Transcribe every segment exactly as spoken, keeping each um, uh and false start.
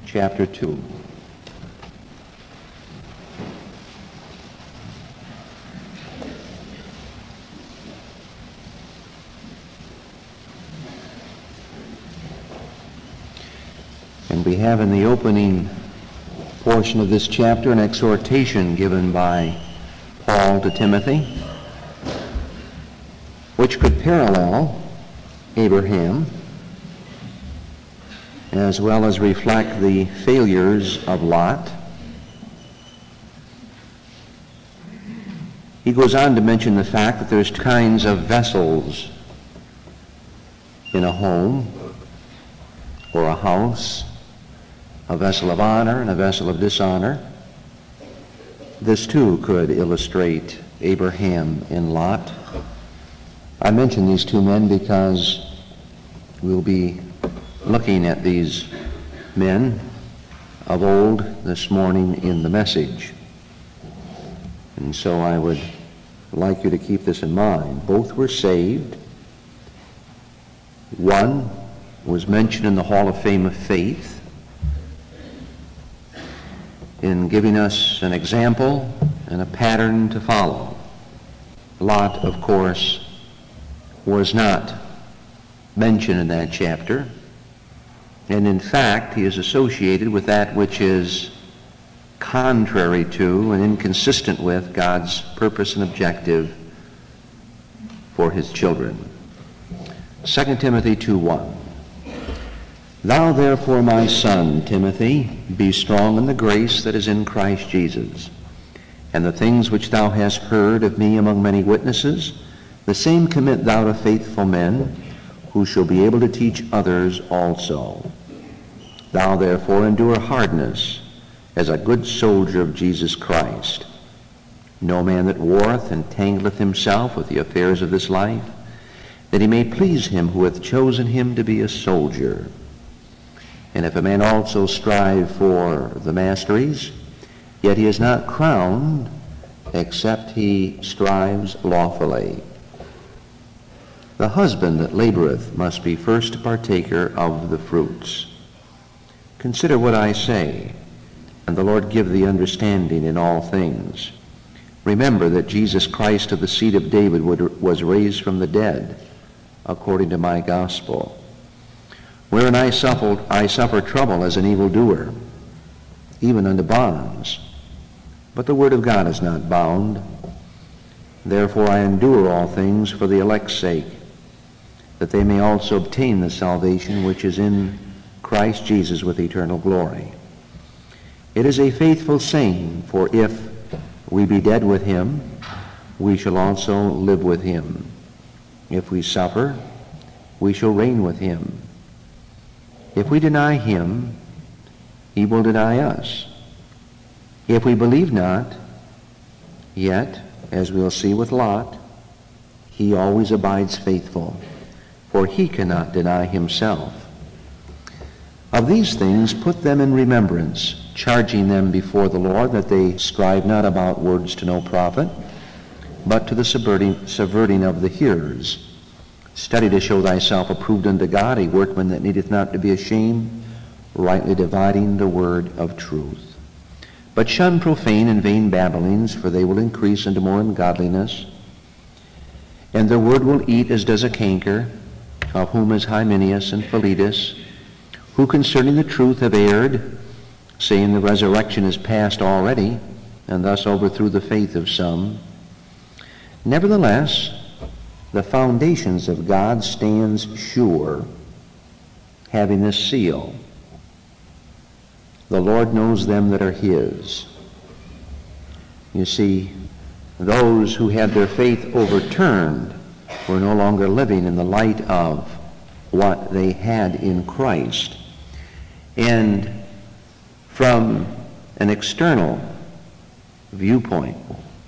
chapter two. And we have in the opening portion of this chapter an exhortation given by Paul to Timothy, which could parallel Abraham as well as reflect the failures of Lot. He goes on to mention the fact that there's two kinds of vessels in a home or a house, a vessel of honor and a vessel of dishonor. This too could illustrate Abraham and Lot. I mention these two men because we'll be looking at these men of old this morning in the message. And so I would like you to keep this in mind. Both were saved. One was mentioned in the Hall of Fame of Faith in giving us an example and a pattern to follow. Lot, of course, was not mentioned in that chapter, and in fact he is associated with that which is contrary to and inconsistent with God's purpose and objective for his children. Second Timothy two one. Thou therefore, my son, Timothy, be strong in the grace that is in Christ Jesus, and the things which thou hast heard of me among many witnesses, the same commit thou to faithful men, who shall be able to teach others also. Thou therefore endure hardness, as a good soldier of Jesus Christ. No man that warreth entangleth himself with the affairs of this life, that he may please him who hath chosen him to be a soldier. And if a man also strive for the masteries, yet he is not crowned, except he strives lawfully. The husband that laboreth must be first partaker of the fruits. Consider what I say, and the Lord give thee understanding in all things. Remember that Jesus Christ of the seed of David was raised from the dead, according to my gospel, wherein I suffer, I suffer trouble as an evildoer, even unto bonds. But the word of God is not bound. Therefore I endure all things for the elect's sake, that they may also obtain the salvation which is in Christ Jesus with eternal glory. It is a faithful saying, for if we be dead with him, we shall also live with him. If we suffer, we shall reign with him. If we deny him, he will deny us. If we believe not, yet, as we'll see with Lot, he always abides faithful, for he cannot deny himself. Of these things put them in remembrance, charging them before the Lord that they strive not about words to no profit, but to the subverting, subverting of the hearers. Study to show thyself approved unto God, a workman that needeth not to be ashamed, rightly dividing the word of truth. But shun profane and vain babblings, for they will increase into more ungodliness. And their word will eat as does a canker, of whom is Hymenaeus and Philetus, who concerning the truth have erred, saying the resurrection is past already, and thus overthrew the faith of some. Nevertheless, the foundations of God stands sure, having this seal: the Lord knows them that are his. You see, those who had their faith overturned were no longer living in the light of what they had in Christ. And from an external viewpoint,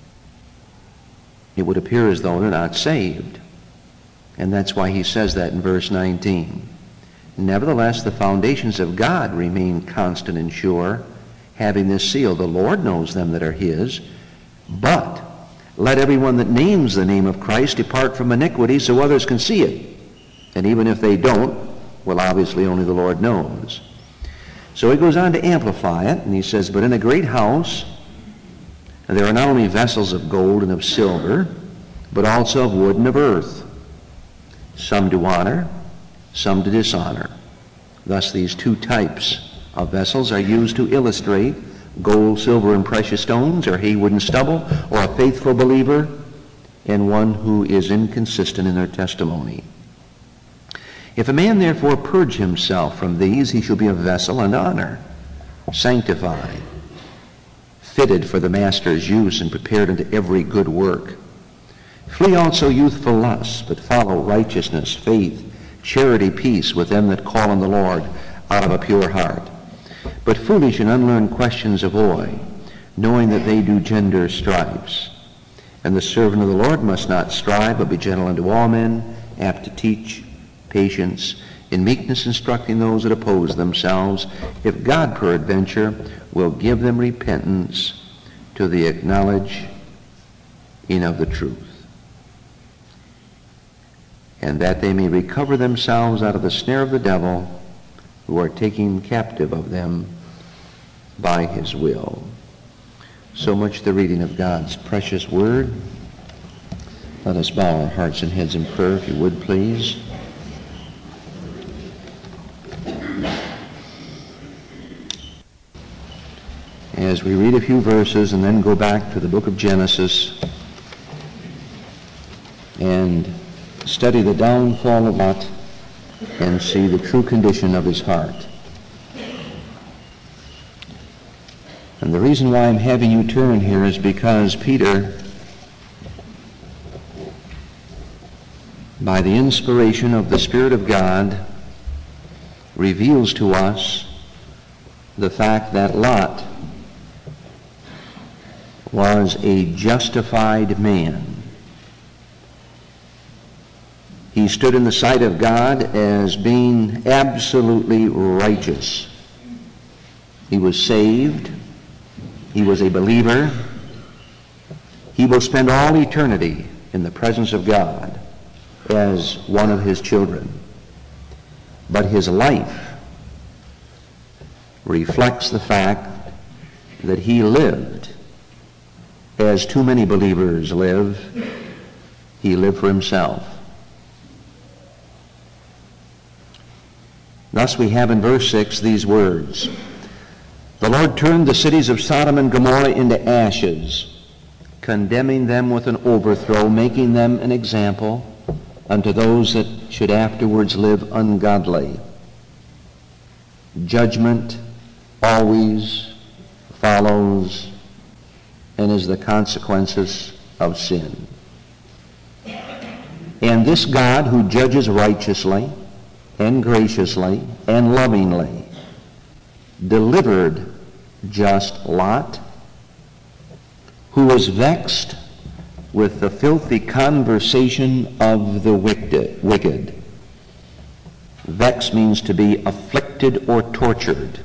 it would appear as though they're not saved. And that's why he says that in verse nineteen. Nevertheless, the foundations of God remain constant and sure, having this seal: the Lord knows them that are his. But let everyone that names the name of Christ depart from iniquity, so others can see it. And even if they don't, well, obviously only the Lord knows. So he goes on to amplify it, and he says, but in a great house there are not only vessels of gold and of silver, but also of wood and of earth, some to honor, some to dishonor. Thus these two types of vessels are used to illustrate gold, silver, and precious stones, or hay, wood, and stubble, or a faithful believer and one who is inconsistent in their testimony. If a man therefore purge himself from these, he shall be a vessel unto honor, sanctified, fitted for the master's use, and prepared unto every good work. Flee also youthful lusts, but follow righteousness, faith, charity, peace with them that call on the Lord out of a pure heart. But foolish and unlearned questions avoid, knowing that they do gender strifes. And the servant of the Lord must not strive, but be gentle unto all men, apt to teach, patience, in meekness instructing those that oppose themselves, if God peradventure will give them repentance to the acknowledging of the truth, and that they may recover themselves out of the snare of the devil, who are taken captive of them by his will. So much the reading of God's precious word. Let us bow our hearts and heads in prayer, if you would, please. As we read a few verses and then go back to the book of Genesis and study the downfall of Lot and see the true condition of his heart. And the reason why I'm having you turn here is because Peter, by the inspiration of the Spirit of God, reveals to us the fact that Lot was a justified man. He stood in the sight of God as being absolutely righteous. He was saved. He was a believer. He will spend all eternity in the presence of God as one of his children. But his life reflects the fact that he lived as too many believers live. He lived for himself. Thus we have in verse six these words, the Lord turned the cities of Sodom and Gomorrah into ashes, condemning them with an overthrow, making them an example unto those that should afterwards live ungodly. Judgment always follows and is the consequences of sin. And this God who judges righteously and graciously and lovingly delivered just Lot, who was vexed with the filthy conversation of the wicked. Vex means to be afflicted or tortured.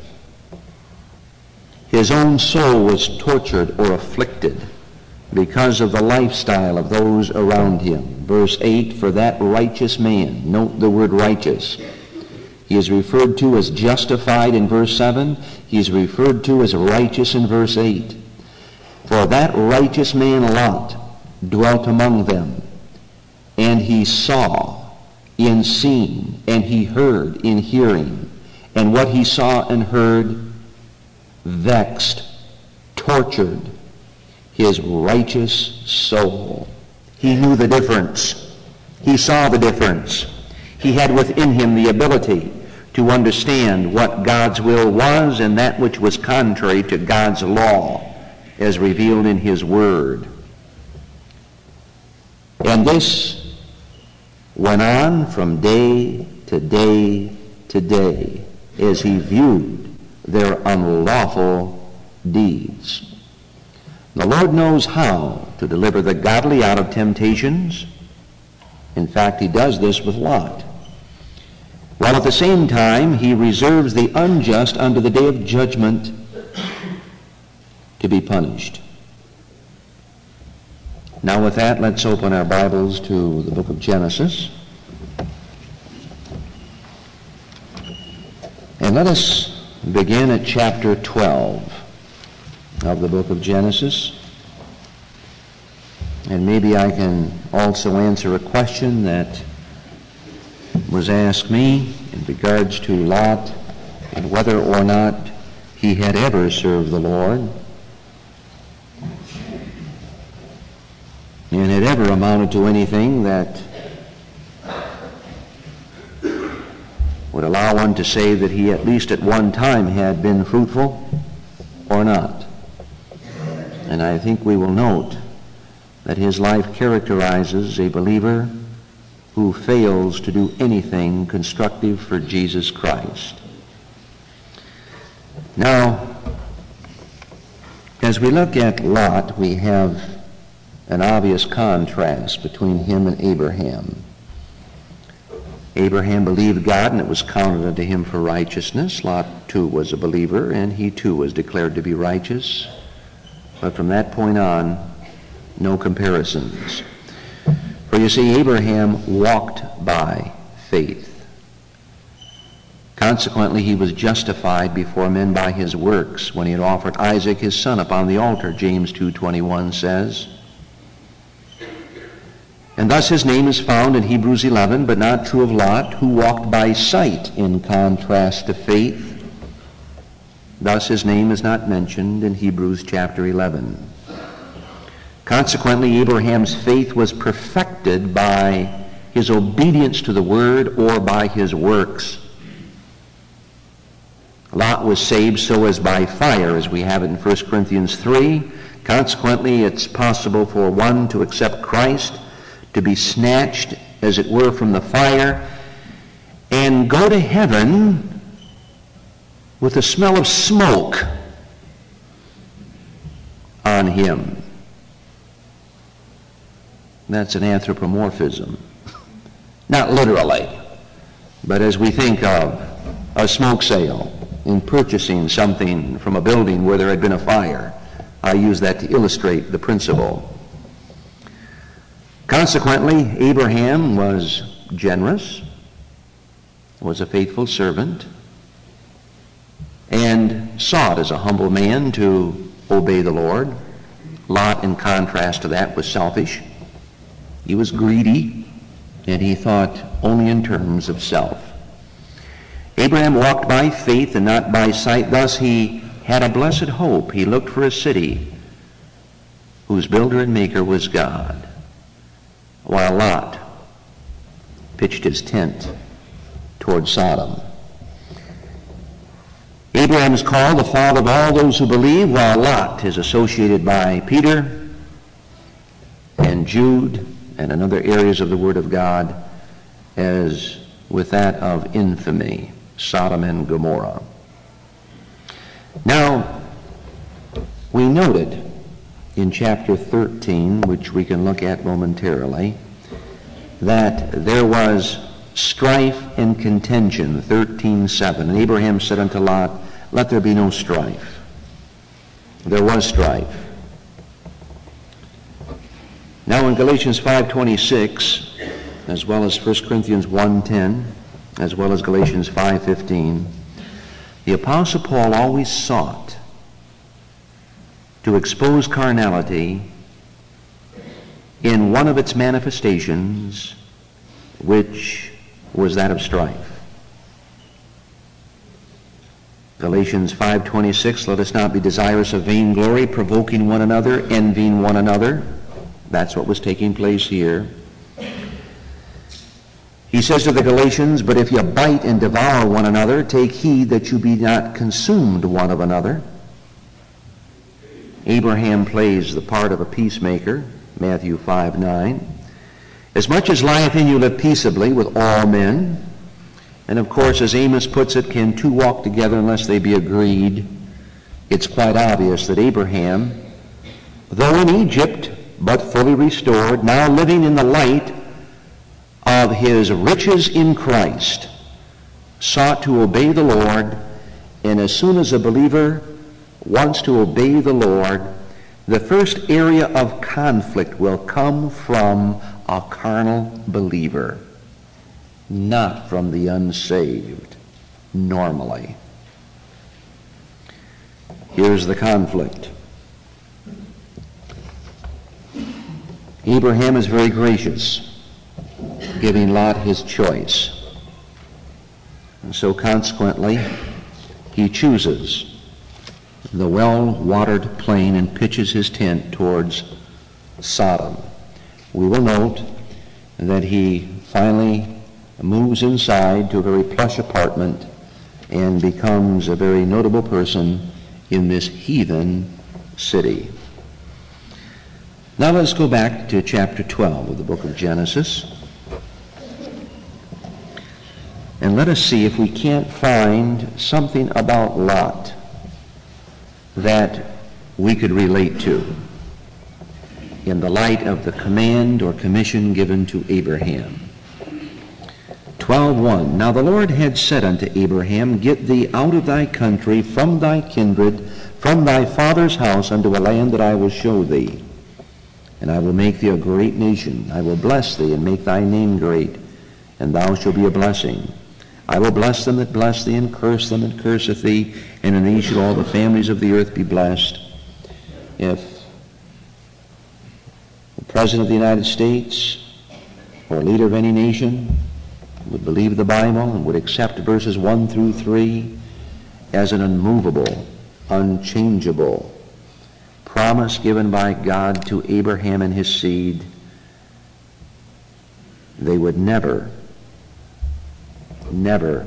His own soul was tortured or afflicted because of the lifestyle of those around him. Verse eight, for that righteous man, note the word righteous. He is referred to as justified in verse seven. He is referred to as righteous in verse eight. For that righteous man Lot dwelt among them, and he saw in seeing, and he heard in hearing, and what he saw and heard vexed, tortured his righteous soul. He knew the difference. He saw the difference. He had within him the ability to understand what God's will was and that which was contrary to God's law as revealed in his word. And this went on from day to day to day as he viewed their unlawful deeds. The Lord knows how to deliver the godly out of temptations. In fact, he does this with Lot. While at the same time, he reserves the unjust unto the day of judgment to be punished. Now with that, let's open our Bibles to the book of Genesis. And let us begin at chapter twelve of the book of Genesis. And maybe I can also answer a question that was asked me in regards to Lot and whether or not he had ever served the Lord and had ever amounted to anything that would allow one to say that he at least at one time had been fruitful or not. And I think we will note that his life characterizes a believer who fails to do anything constructive for Jesus Christ. Now, as we look at Lot, we have an obvious contrast between him and Abraham. Abraham believed God, and it was counted unto him for righteousness. Lot, too, was a believer, and he, too, was declared to be righteous. But from that point on, no comparisons. For you see, Abraham walked by faith. Consequently, he was justified before men by his works when he had offered Isaac his son upon the altar, James two twenty-one says. And thus his name is found in Hebrews eleven, but not true of Lot, who walked by sight in contrast to faith. Thus his name is not mentioned in Hebrews chapter eleven. Consequently, Abraham's faith was perfected by his obedience to the word or by his works. Lot was saved so as by fire, as we have it in First Corinthians three. Consequently, it's possible for one to accept Christ, to be snatched, as it were, from the fire, and go to heaven with the smell of smoke on him. That's an anthropomorphism. Not literally, but as we think of a smoke sale in purchasing something from a building where there had been a fire. I use that to illustrate the principle. Consequently, Abraham was generous, was a faithful servant, and sought as a humble man to obey the Lord. Lot, in contrast to that, was selfish. He was greedy, and he thought only in terms of self. Abraham walked by faith and not by sight. Thus he had a blessed hope. He looked for a city whose builder and maker was God, while Lot pitched his tent toward Sodom. Abraham is called the father of all those who believe, while Lot is associated by Peter and Jude and in other areas of the Word of God as with that of infamy, Sodom and Gomorrah. Now, we noted in chapter thirteen, which we can look at momentarily, that there was strife and contention, thirteen seven. And Abraham said unto Lot, let there be no strife. There was strife. Now in Galatians five twenty-six, as well as First Corinthians one ten, as well as Galatians five fifteen, the Apostle Paul always sought to expose carnality in one of its manifestations, which was that of strife. Galatians five twenty-six, let us not be desirous of vainglory, provoking one another, envying one another. That's what was taking place here. He says to the Galatians, but if you bite and devour one another, take heed that you be not consumed one of another. Abraham plays the part of a peacemaker, Matthew five nine. As much as lieth in you, live peaceably with all men. And of course, as Amos puts it, can two walk together unless they be agreed? It's quite obvious that Abraham, though in Egypt, but fully restored, now living in the light of his riches in Christ, sought to obey the Lord, and as soon as a believer wants to obey the Lord, the first area of conflict will come from a carnal believer, not from the unsaved, normally. Here's the conflict. Abraham is very gracious, giving Lot his choice. And so consequently, he chooses the well-watered plain and pitches his tent towards Sodom. We will note that he finally moves inside to a very plush apartment and becomes a very notable person in this heathen city. Now let's go back to chapter twelve of the book of Genesis, and let us see if we can't find something about Lot that we could relate to in the light of the command or commission given to Abraham. twelve one. Now the Lord had said unto Abraham, Get thee out of thy country, from thy kindred, from thy father's house, unto a land that I will show thee. And I will make thee a great nation. I will bless thee, and make thy name great, and thou shalt be a blessing. I will bless them that bless thee, and curse them that curseth thee, and in thee shall all the families of the earth be blessed. If the President of the United States or a leader of any nation would believe the Bible and would accept verses one through three as an unmovable, unchangeable promise given by God to Abraham and his seed, they would never, never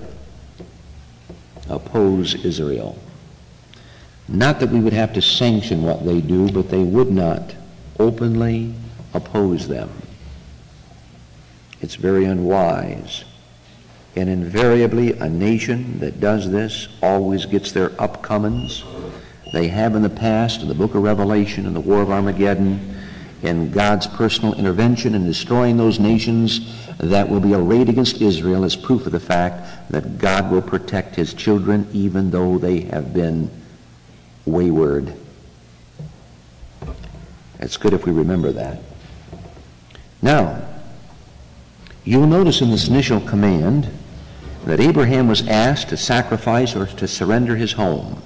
oppose Israel. Not that we would have to sanction what they do, but they would not openly oppose them. It's very unwise. And invariably, a nation that does this always gets their upcomings. They have in the past, in the book of Revelation, in the War of Armageddon, in God's personal intervention in destroying those nations that will be arrayed against Israel as proof of the fact that God will protect his children even though they have been wayward. It's good if we remember that. Now, you'll notice in this initial command that Abraham was asked to sacrifice or to surrender his home.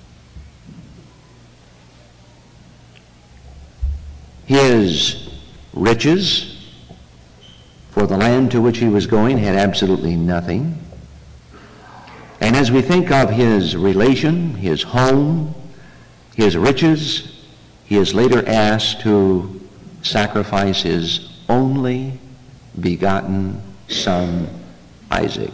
His riches for the land to which he was going had absolutely nothing. And as we think of his relation, his home, his riches, he is later asked to sacrifice his only begotten son, Isaac.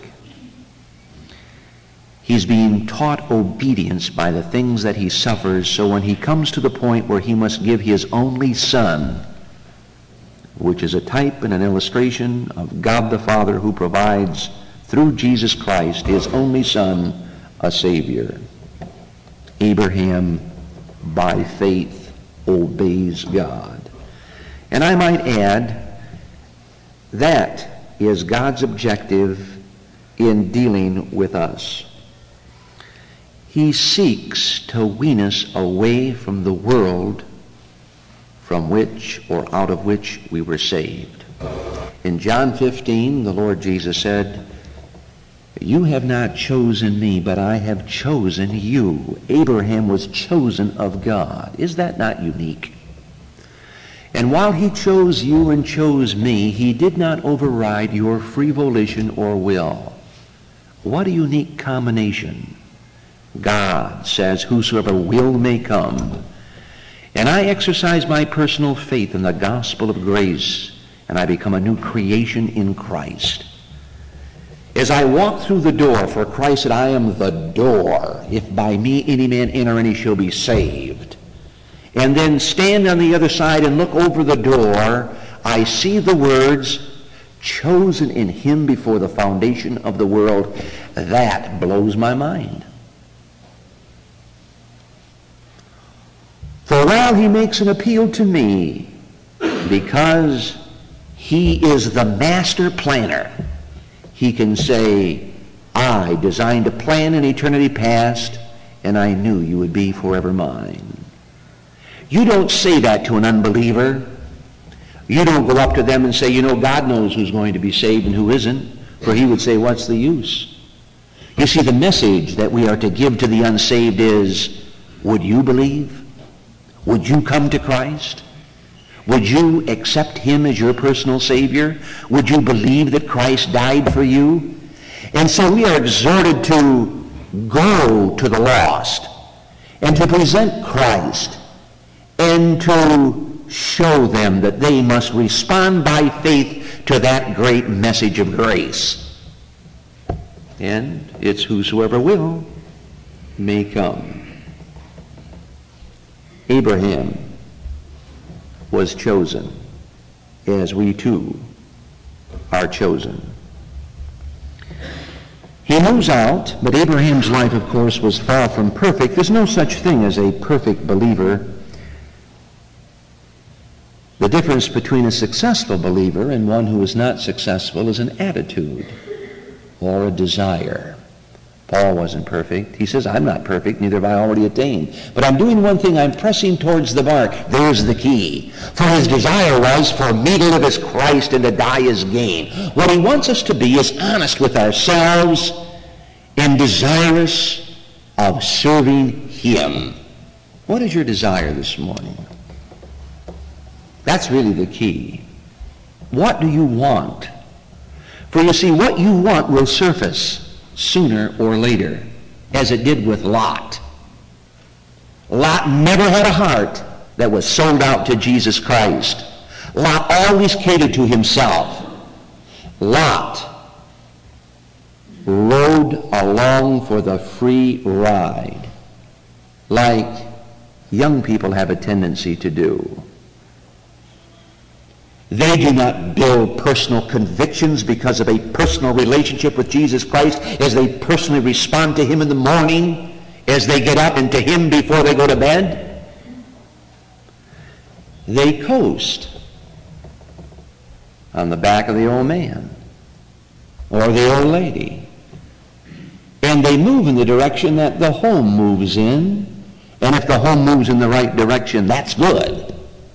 He's being taught obedience by the things that he suffers, so when he comes to the point where he must give his only son, which is a type and an illustration of God the Father who provides through Jesus Christ, his only son, a Savior. Abraham, by faith, obeys God. And I might add, that is God's objective in dealing with us. He seeks to wean us away from the world from which or out of which we were saved. In John fifteen, the Lord Jesus said, You have not chosen me, but I have chosen you. Abraham was chosen of God. Is that not unique? And while he chose you and chose me, he did not override your free volition or will. What a unique combination. God says, Whosoever will may come. And I exercise my personal faith in the gospel of grace, and I become a new creation in Christ. As I walk through the door, for Christ said, I am the door. If by me any man enter in, he shall be saved. And then stand on the other side and look over the door, I see the words, chosen in him before the foundation of the world. That blows my mind. For while he makes an appeal to me, because he is the master planner, he can say, I designed a plan in eternity past, and I knew you would be forever mine. You don't say that to an unbeliever. You don't go up to them and say, you know, God knows who's going to be saved and who isn't, for he would say, what's the use? You see, the message that we are to give to the unsaved is, Would you believe? Would you come to Christ? Would you accept him as your personal Savior? Would you believe that Christ died for you? And so we are exhorted to go to the lost and to present Christ and to show them that they must respond by faith to that great message of grace. And it's whosoever will may come. Abraham was chosen, as we too are chosen. He moves out, but Abraham's life, of course, was far from perfect. There's no such thing as a perfect believer. The difference between a successful believer and one who is not successful is an attitude or a desire. Paul wasn't perfect. He says, I'm not perfect, neither have I already attained. But I'm doing one thing, I'm pressing towards the mark. There's the key. For his desire was for me to live as Christ and to die as gain. What he wants us to be is honest with ourselves and desirous of serving him. What is your desire this morning? That's really the key. What do you want? For you see, what you want will surface sooner or later, as it did with Lot. Lot never had a heart that was sold out to Jesus Christ. Lot always catered to himself. Lot rode along for the free ride, like young people have a tendency to do. They do not build personal convictions because of a personal relationship with Jesus Christ as they personally respond to him in the morning, as they get up, and to him before they go to bed. They coast on the back of the old man or the old lady. And they move in the direction that the home moves in. And if the home moves in the right direction, that's good.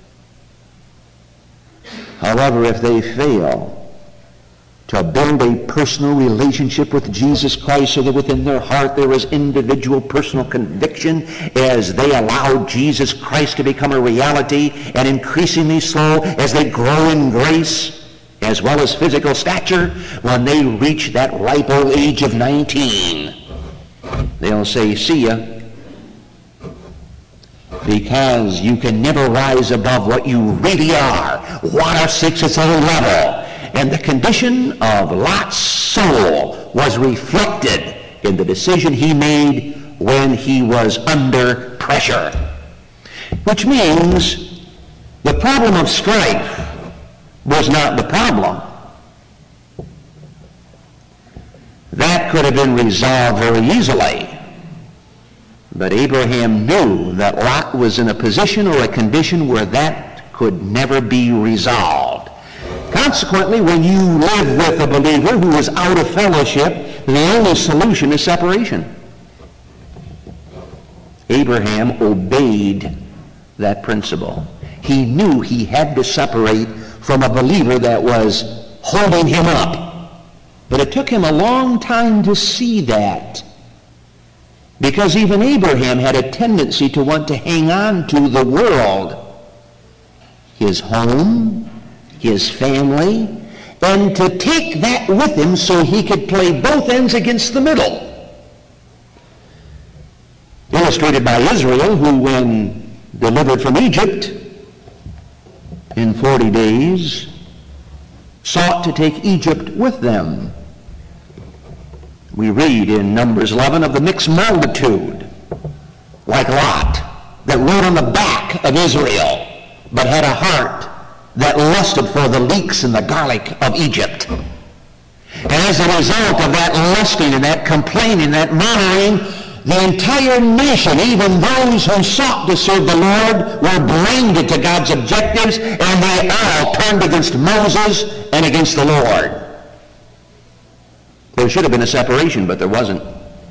However, if they fail to build a personal relationship with Jesus Christ so that within their heart there is individual personal conviction as they allow Jesus Christ to become a reality, and increasingly so as they grow in grace as well as physical stature, when they reach that ripe old age of nineteen, they'll say, see ya. Because you can never rise above what you really are. Water seeks its own level. And the condition of Lot's soul was reflected in the decision he made when he was under pressure. Which means the problem of strife was not the problem. That could have been resolved very easily. But Abraham knew that Lot was in a position or a condition where that could never be resolved. Consequently, when you live with a believer who is out of fellowship, the only solution is separation. Abraham obeyed that principle. He knew he had to separate from a believer that was holding him up. But it took him a long time to see that. Because even Abraham had a tendency to want to hang on to the world, his home, his family, and to take that with him so he could play both ends against the middle. Illustrated by Israel, who, when delivered from Egypt in forty days, sought to take Egypt with them. We read in Numbers eleven of the mixed multitude, like Lot, that rode on the back of Israel, but had a heart that lusted for the leeks and the garlic of Egypt. And as a result of that lusting and that complaining, that murmuring, the entire nation, even those who sought to serve the Lord, were blinded to God's objectives, and they all turned against Moses and against the Lord. There should have been a separation, but there wasn't.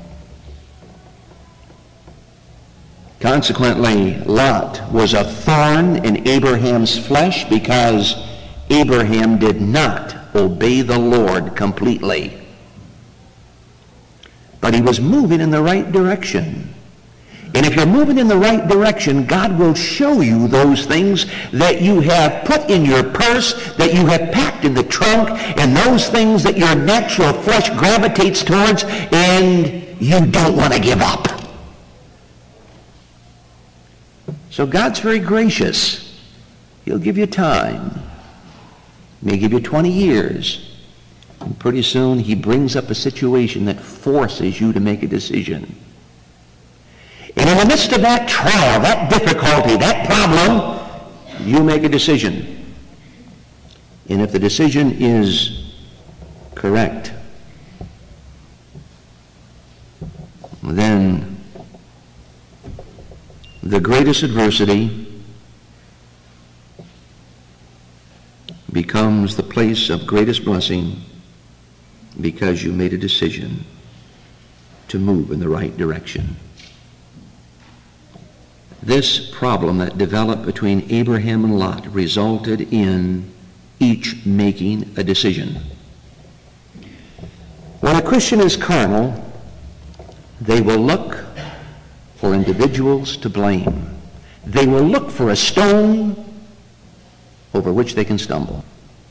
Consequently, Lot was a thorn in Abraham's flesh because Abraham did not obey the Lord completely. But he was moving in the right direction. And if you're moving in the right direction, God will show you those things that you have put in your purse, that you have packed in the trunk, and those things that your natural flesh gravitates towards, and you don't want to give up. So God's very gracious. He'll give you time. He may give you twenty years. And pretty soon he brings up a situation that forces you to make a decision. And in the midst of that trial, that difficulty, that problem, you make a decision. And if the decision is correct, then the greatest adversity becomes the place of greatest blessing because you made a decision to move in the right direction. This problem that developed between Abraham and Lot resulted in each making a decision. When a Christian is carnal, they will look for individuals to blame. They will look for a stone over which they can stumble.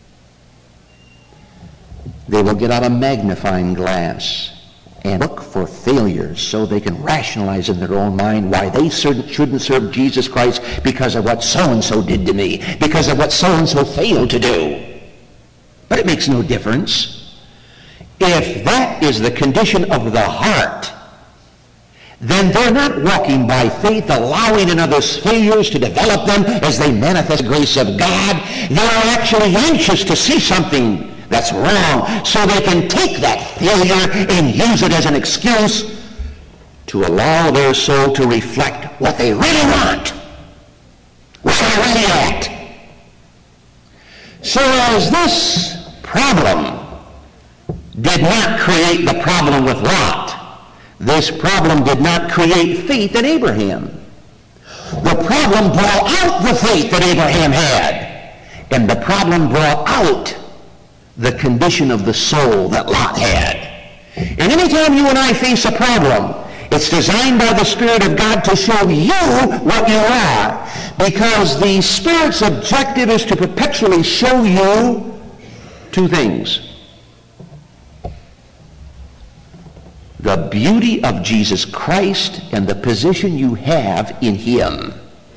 They will get out a magnifying glass and look for failures so they can rationalize in their own mind why they shouldn't serve Jesus Christ because of what so-and-so did to me, because of what so-and-so failed to do. But it makes no difference. If that is the condition of the heart, then they're not walking by faith, allowing another's failures to develop them as they manifest the grace of God. They're actually anxious to see something that's wrong so they can take that failure and use it as an excuse to allow their soul to reflect what they really want, where they're really at. So as this problem did not create the problem with Lot, this problem did not create faith in Abraham. The problem brought out the faith that Abraham had, and the problem brought out the condition of the soul that Lot had. And anytime you and I face a problem, it's designed by the Spirit of God to show you what you are, because the Spirit's objective is to perpetually show you two things: the beauty of Jesus Christ and the position you have in Him,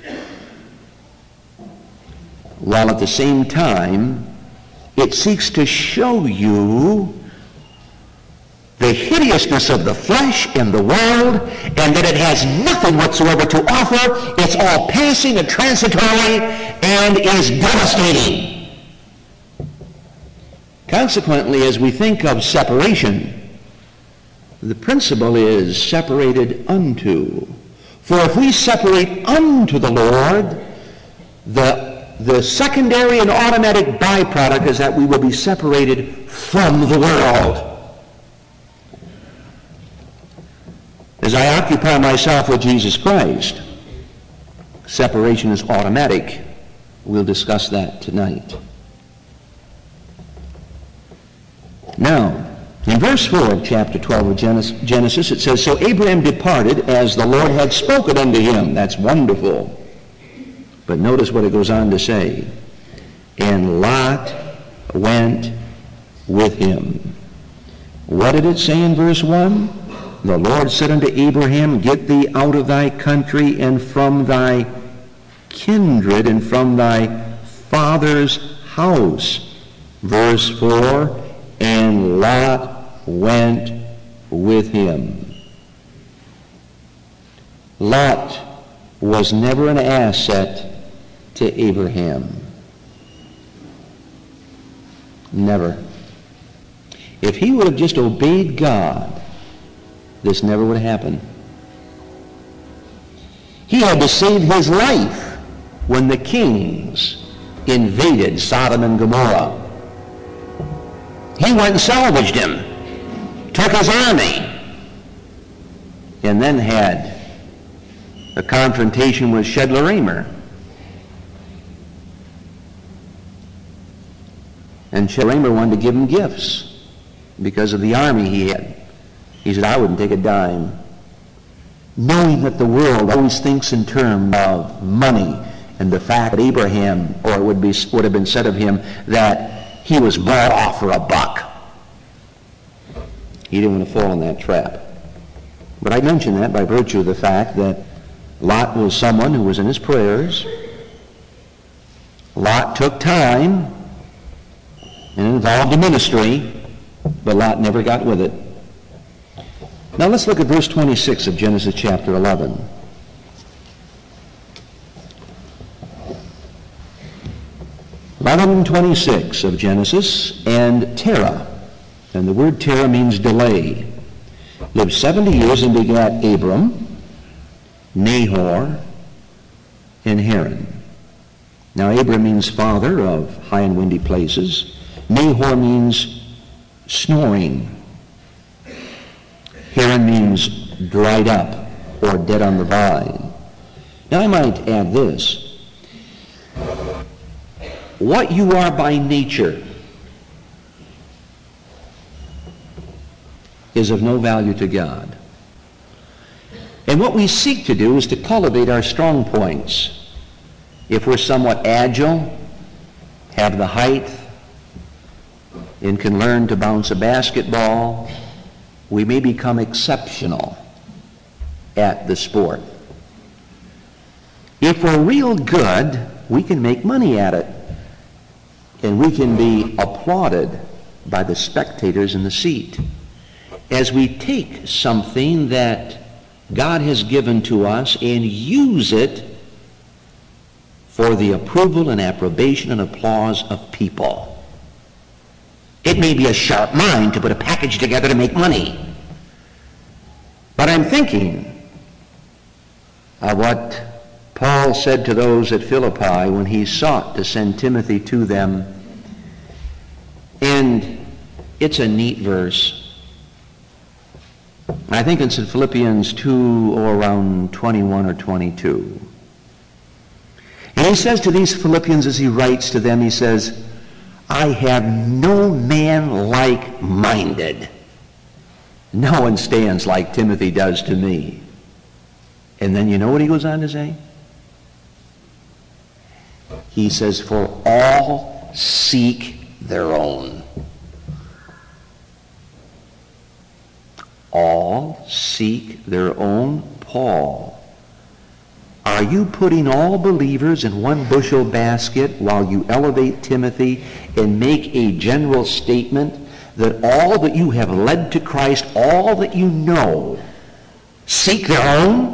while at the same time it seeks to show you the hideousness of the flesh and the world, and that it has nothing whatsoever to offer. It's all passing and transitory and is devastating. Consequently, as we think of separation, the principle is separated unto. For if we separate unto the Lord, the The secondary and automatic byproduct is that we will be separated from the world. As I occupy myself with Jesus Christ, separation is automatic. We'll discuss that tonight. Now, in verse four of chapter twelve of Genesis, it says, "So Abraham departed as the Lord had spoken unto him." That's wonderful. But notice what it goes on to say. "And Lot went with him." What did it say in verse one? "The Lord said unto Abraham, Get thee out of thy country and from thy kindred and from thy father's house." Verse four, "And Lot went with him." Lot was never an asset to Abraham. Never. If he would have just obeyed God, this never would have happened. He had to save his life when the kings invaded Sodom and Gomorrah. He went and salvaged him, took his army, and then had a confrontation with Chedorlaomer. And Chedorlaomer wanted to give him gifts because of the army he had. He said, "I wouldn't take a dime." knowing that the world always thinks in terms of money, and the fact that Abraham, or it would be would have been said of him, that he was bought off for a buck. He didn't want to fall in that trap. But I mention that by virtue of the fact that Lot was someone who was in his prayers. Lot took time and involved a ministry, but Lot never got with it. Now let's look at verse twenty-six of Genesis chapter eleven. eleven twenty-six of Genesis, and Terah, and the word Terah means delay, lived seventy years and begat Abram, Nahor, and Haran. Now Abram means father of high and windy places. Nahor means snoring. Haran means dried up or dead on the vine. Now I might add this. What you are by nature is of no value to God. And what we seek to do is to cultivate our strong points. If we're somewhat agile, have the height, and can learn to bounce a basketball, we may become exceptional at the sport. If we're real good, we can make money at it. And we can be applauded by the spectators in the seat as we take something that God has given to us and use it for the approval and approbation and applause of people. It may be a sharp mind to put a package together to make money. But I'm thinking of what Paul said to those at Philippi when he sought to send Timothy to them. And it's a neat verse. I think it's in Philippians two or around twenty-one or twenty-two. And he says to these Philippians as he writes to them, he says, I have no man like-minded. No one stands like Timothy does to me. And then you know what he goes on to say? He says, for all seek their own. All seek their own. Paul, are you putting all believers in one bushel basket while you elevate Timothy and make a general statement that all that you have led to Christ, all that you know, seek their own?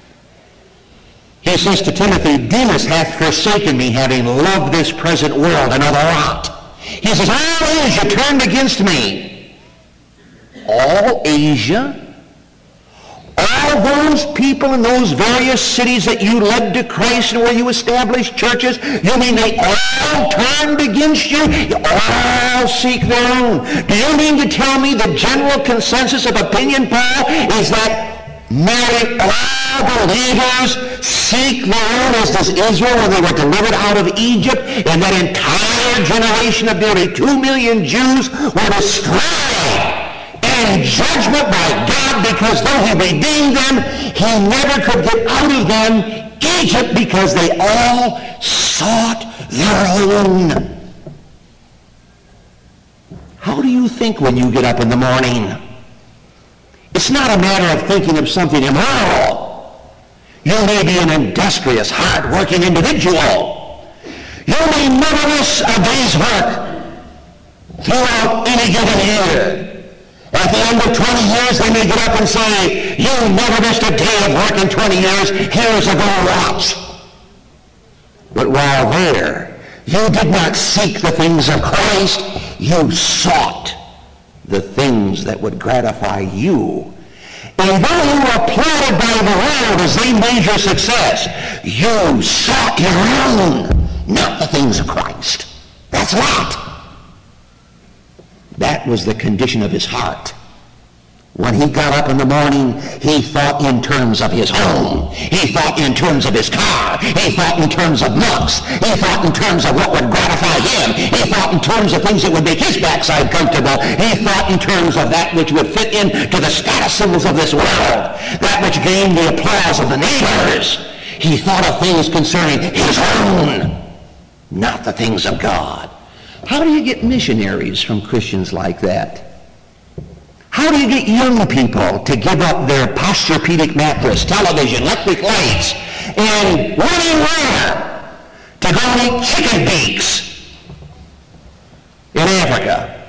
He says to Timothy, Demas hath forsaken me, having loved this present world, another lot. He says, all Asia turned against me. All Asia? All those people in those various cities that you led to Christ and where you established churches, you mean they all turned against you? You all seek their own. Do you mean to tell me the general consensus of opinion, Paul, is that nearly all believers seek their own, as does Israel when they were delivered out of Egypt, and that entire generation of nearly two million Jews were destroyed in judgment by God, because though he redeemed them, he never could get out of them Egypt because they all sought their own. How do you think when you get up in the morning? It's not a matter of thinking of something immoral. You may be an industrious, hard-working individual. You may never miss a day's work throughout any given year. At the end of twenty years, they may get up and say, you never missed a day of work in twenty years. Here's a gold watch. But while there, you did not seek the things of Christ. You sought the things that would gratify you. And though you were applauded by the world as they made your success, you sought your own, not the things of Christ. That's Lot. That was the condition of his heart. When he got up in the morning, he thought in terms of his home. He thought in terms of his car. He thought in terms of looks. He thought in terms of what would gratify him. He thought in terms of things that would make his backside comfortable. He thought in terms of that which would fit into the status symbols of this world, that which gained the applause of the neighbors. He thought of things concerning his own, not the things of God. How do you get missionaries from Christians like that? How do you get young people to give up their Posturepedic mattress, television, electric lights, and running where? To go eat chicken beaks in Africa?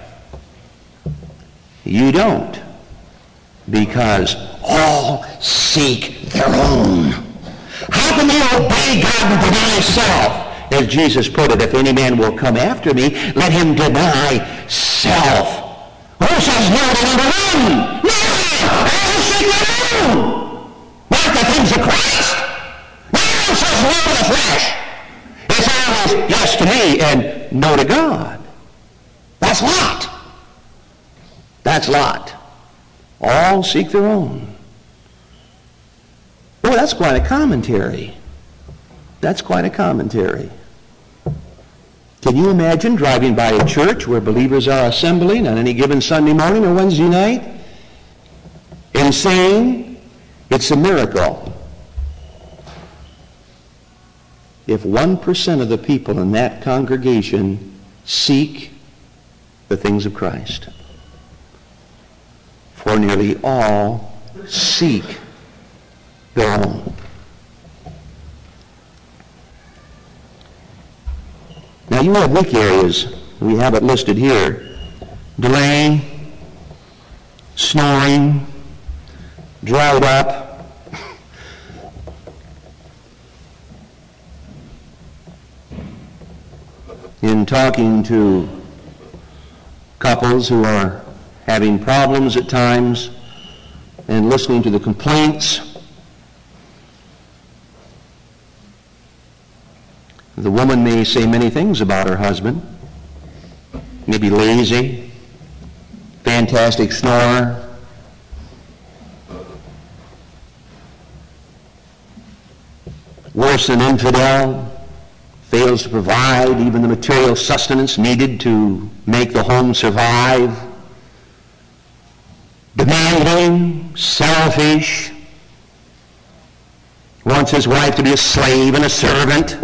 You don't, because all seek their own. How can they obey God and deny self? As Jesus put it, if any man will come after me, let him deny self. Who says no to number one? No! All seek their own! Not the things of Christ! No one says no to the flesh! It's always yes to me and no to God. That's Lot. That's Lot. All seek their own. Boy, that's quite a commentary. That's quite a commentary. Can you imagine driving by a church where believers are assembling on any given Sunday morning or Wednesday night and saying, it's a miracle if one percent of the people in that congregation seek the things of Christ? For nearly all seek their own. Now you have weak areas. We have it listed here. Delay, snoring, dried up. In talking to couples who are having problems at times and listening to the complaints, the woman may say many things about her husband. Maybe lazy, fantastic snorer, worse than infidel, fails to provide even the material sustenance needed to make the home survive, demanding, selfish, wants his wife to be a slave and a servant,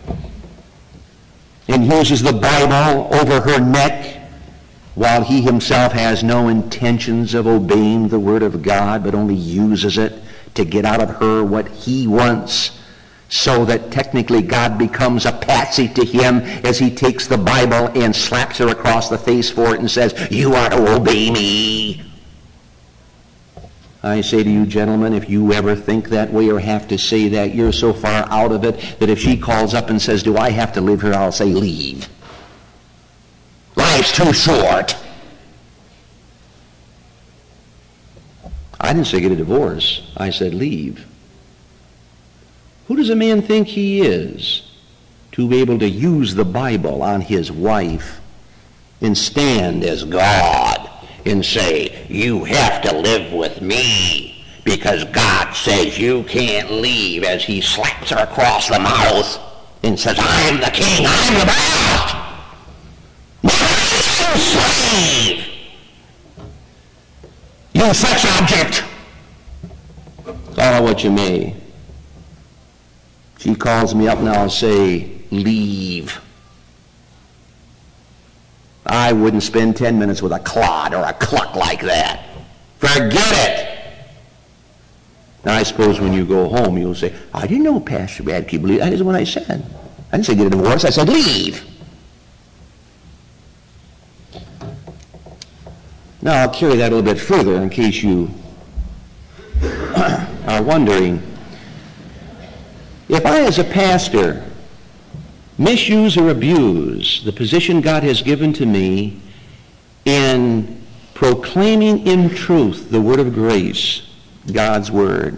and uses the Bible over her neck while he himself has no intentions of obeying the Word of God, but only uses it to get out of her what he wants, so that technically God becomes a patsy to him as he takes the Bible and slaps her across the face for it and says, you are to obey me. I say to you, gentlemen, if you ever think that way or have to say that, you're so far out of it that if she calls up and says, do I have to live here, I'll say, leave. Life's too short. I didn't say get a divorce. I said leave. Who does a man think he is to be able to use the Bible on his wife and stand as God and say, you have to live with me because God says you can't leave, as he slaps her across the mouth and says, I'm the king, I'm the boss. You slave. You sex object. Call it what you may. She calls me up and I'll say, leave. I wouldn't spend ten minutes with a clod or a cluck like that. Forget it. Now, I suppose when you go home, you'll say, I didn't know Pastor Radke believed. That isn't what I said. I didn't say get a divorce. I said leave. Now, I'll carry that a little bit further in case you are wondering. If I, as a pastor, misuse or abuse the position God has given to me in proclaiming in truth the word of grace, God's word,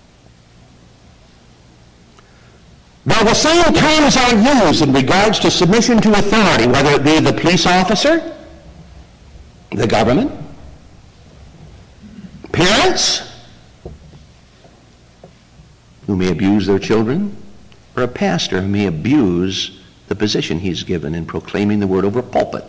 now the same terms are used in regards to submission to authority, whether it be the police officer, the government, parents who may abuse their children, or a pastor who may abuse the position he's given in proclaiming the word over a pulpit.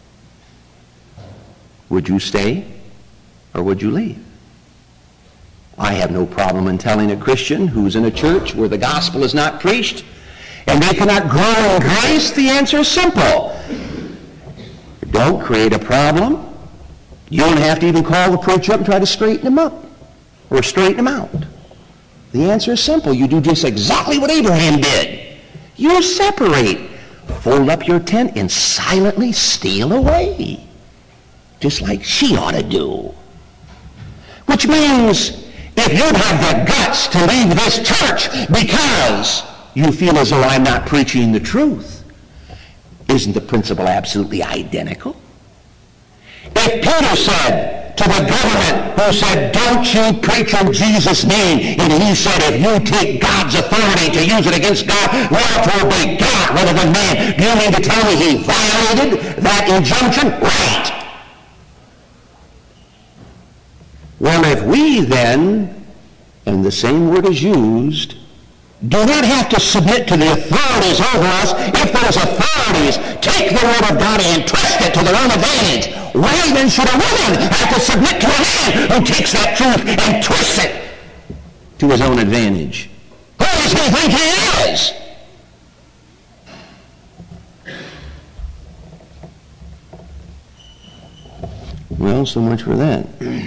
Would you stay or would you leave? I have no problem in telling a Christian who's in a church where the gospel is not preached and they cannot grow in grace. The answer is simple. Don't create a problem. You don't have to even call the preacher up and try to straighten him up or straighten him out. The answer is simple. You do just exactly what Abraham did. You separate. Fold up your tent and silently steal away. Just like she ought to do. Which means if you have the guts to leave this church because you feel as though I'm not preaching the truth, isn't the principle absolutely identical? If Peter said to the government who said, don't you preach in Jesus' name, and he said, if you take God's authority to use it against God, you ought to obey God rather than man, do you mean to tell me he violated that injunction? Right. Well, if we then, and the same word is used, do not have to submit to the authorities over us, if those authorities take the word of God and twist it to their own advantage, why then should a woman have to submit to a man who takes that truth and twists it to his own advantage? Who does he think he is? Well, so much for that.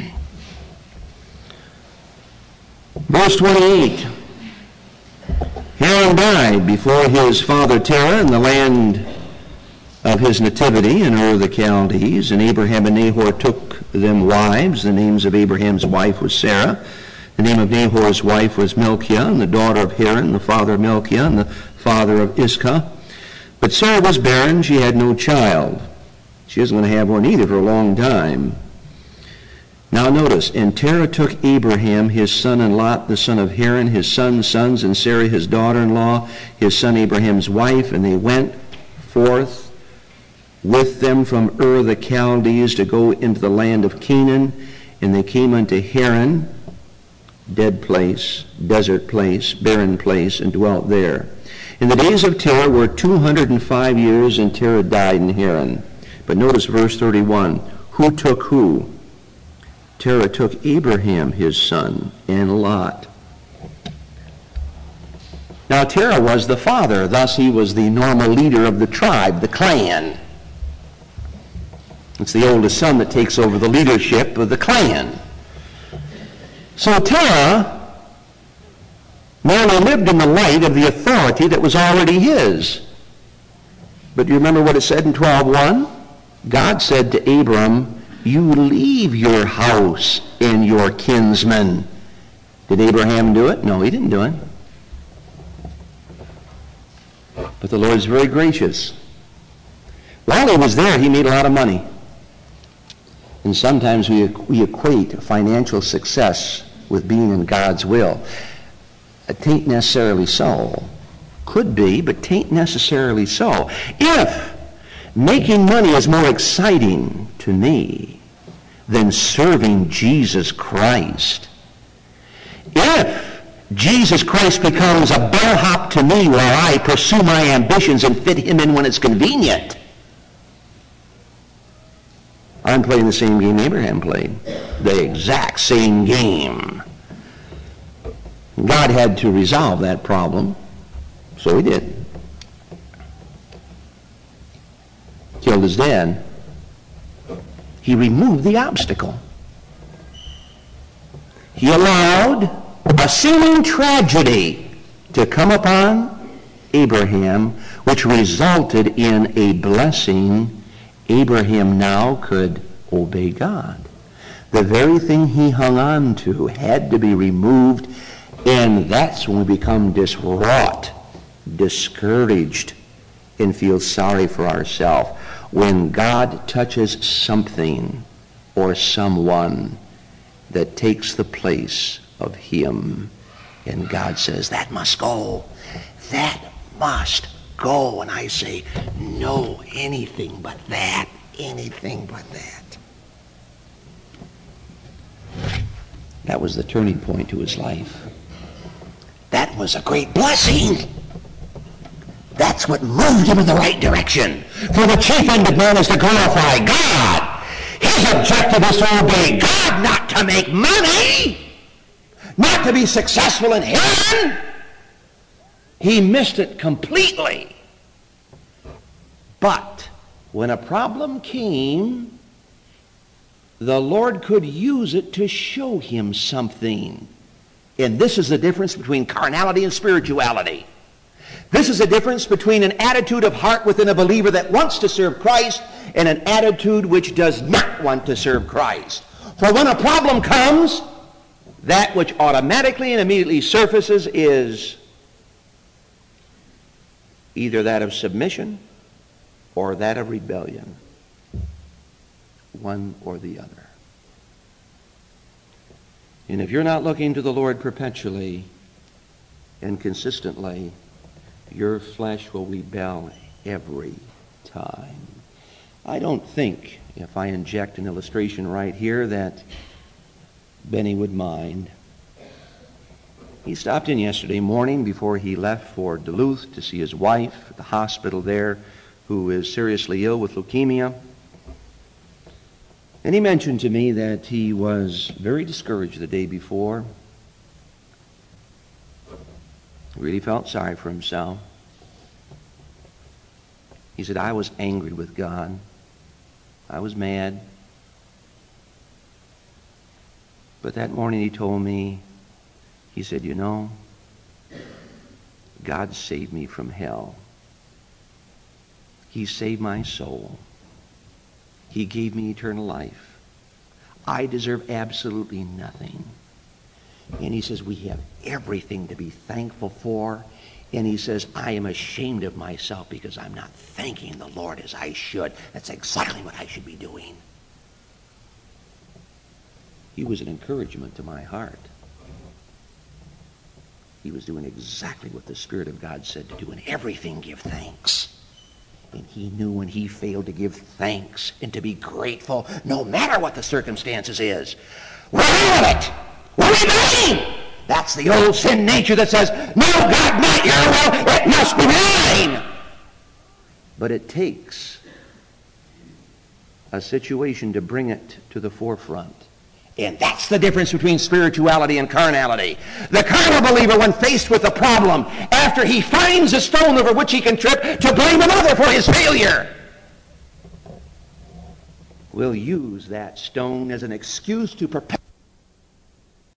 Verse twenty-eight. Haran died before his father Terah in the land of his nativity in Ur of the Chaldees, and Abraham and Nahor took them wives. The names of Abraham's wife was Sarah. The name of Nahor's wife was Milcah, and the daughter of Haran, the father of Milcah, and the father of Iscah. But Sarah was barren, she had no child. She isn't going to have one either for a long time. Now notice, and Terah took Abraham, his son, and Lot, the son of Haran, his son's sons, and Sarah, his daughter-in-law, his son Abraham's wife, and they went forth with them from Ur the Chaldees to go into the land of Canaan, and they came unto Haran, dead place, desert place, barren place, and dwelt there. And the days of Terah were two hundred and five years, and Terah died in Haran. But notice verse thirty-one. Who took who? Terah took Abraham, his son, and Lot. Now Terah was the father, thus he was the normal leader of the tribe, the clan. It's the oldest son that takes over the leadership of the clan. So Terah merely lived in the light of the authority that was already his. But do you remember what it said in twelve one? God said to Abram, you leave your house and your kinsmen. Did Abraham do it? No, he didn't do it. But the Lord's very gracious. While he was there, he made a lot of money. And sometimes we, we equate financial success with being in God's will. It tain't necessarily so. Could be, but tain't necessarily so. If making money is more exciting to me than serving Jesus Christ, if Jesus Christ becomes a bellhop to me while I pursue my ambitions and fit him in when it's convenient, I'm playing the same game Abraham played. The exact same game. God had to resolve that problem, so he did. Killed his dad. He removed the obstacle. He allowed a seeming tragedy to come upon Abraham, which resulted in a blessing. Abraham now could obey God. The very thing he hung on to had to be removed, and that's when we become distraught, discouraged, and feel sorry for ourselves. When God touches something or someone that takes the place of him, and God says, that must go. That must go. And I say, no, anything but that. Anything but that. That was the turning point to his life. That was a great blessing. That's what moved him in the right direction. For the chief end of man is to glorify God. His objective is to obey God, not to make money, not to be successful in heaven. He missed it completely. But when a problem came, the Lord could use it to show him something. And this is the difference between carnality and spirituality. This is the difference between an attitude of heart within a believer that wants to serve Christ and an attitude which does not want to serve Christ. For when a problem comes, that which automatically and immediately surfaces is either that of submission or that of rebellion. One or the other. And if you're not looking to the Lord perpetually and consistently, your flesh will rebel every time. I don't think, if I inject an illustration right here, that Benny would mind. He stopped in yesterday morning before he left for Duluth to see his wife at the hospital there, who is seriously ill with leukemia. And he mentioned to me that he was very discouraged the day before. He really felt sorry for himself. He said, I was angry with God. I was mad. But that morning he told me, he said, you know, God saved me from hell. He saved my soul. He gave me eternal life. I deserve absolutely nothing. And he says, we have everything to be thankful for. And he says, I am ashamed of myself because I'm not thanking the Lord as I should. That's exactly what I should be doing. He was an encouragement to my heart. He was doing exactly what the Spirit of God said to do. In everything, give thanks. And he knew when he failed to give thanks and to be grateful, no matter what the circumstances is. We're out of it. We're rebelling. That's the old sin nature that says, no, God, not your will, it must be mine. But it takes a situation to bring it to the forefront. And that's the difference between spirituality and carnality. The carnal believer, when faced with a problem, after he finds a stone over which he can trip to blame another for his failure, will use that stone as an excuse to perpetuate